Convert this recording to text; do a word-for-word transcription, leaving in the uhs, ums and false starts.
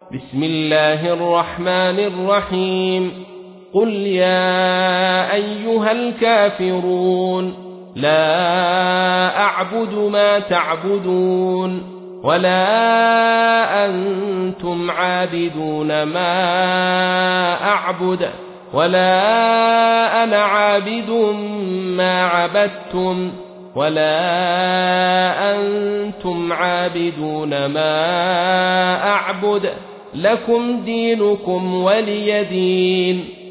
بسم الله الرحمن الرحيم قل يا أيها الكافرون لا أعبد ما تعبدون ولا أنتم عابدون ما أعبد ولا أنا عابد ما عبدتم ولا أنتم عابدون ما أعبد لكم دينكم ولي دين.